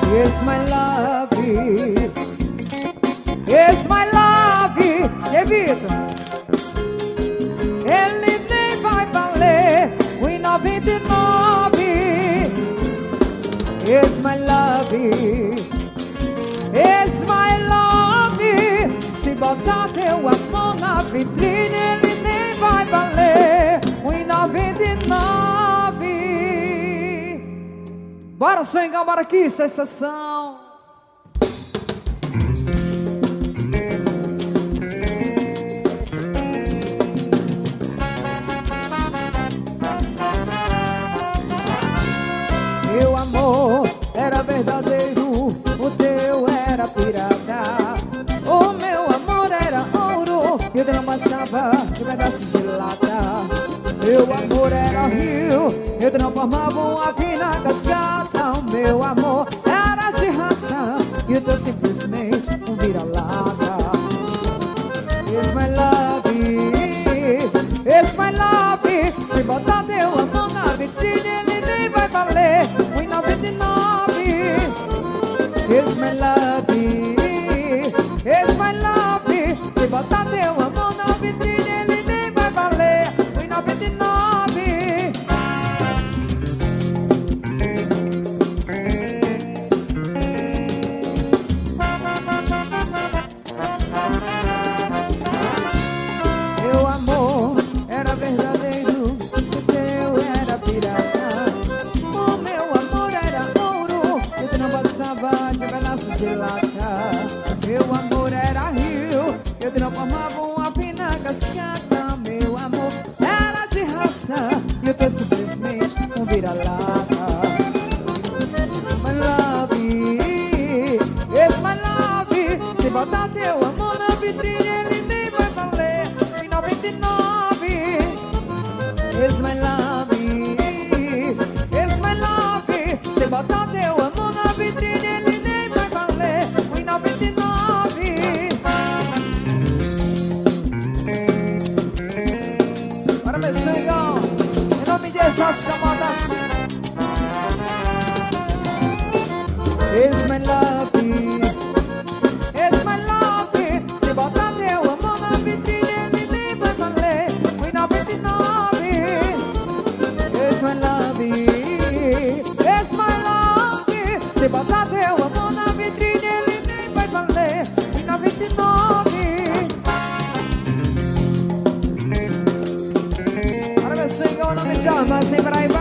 It's my love, it's my love. E Vitor, ele nem vai valer o 99. It's my love, it's my love. Se botar teu amor na vitrine, ele nem vai valer o 99. Bora, swingar, bora aqui, sensação. Meu amor era verdadeiro, o teu era pirata. O meu amor era ouro, que eu não passava de pedaço de lata. Meu amor era rio, eu transformava uma vina cascata. O meu amor era de raça, e eu tô simplesmente um vira-lata. It's my love, it's my love. Se botar teu amor na vitrine, ele nem vai valer o 99. It's my love, it's my love. Se botar teu amor na vitrine, ele nem vai valer o 99. Meu amor era verdadeiro, o teu era pirata. O meu amor era ouro, eu não passava de pedaços de lata. Meu amor era rio, eu transformava uma fina cascata. Meu amor era de raça, e eu tô simplesmente um vira-lata. My love, it's my love. Se botar teu amor na vitrine, ele nem vai valer em 99. It's my love, it's my love. Se botar teu amor na vitrine, ele nem vai valer em 99. Bora, meu Senhor, em nome de Jesus, camadas. It's my love, it's my love. Se botar teu amor na vitrine, ele nem vai valer em 99. It's my love, it's my love. Se botar teu amor na vitrine, ele nem vai valer em 99. Para meu Senhor, não me chama, sempre aí.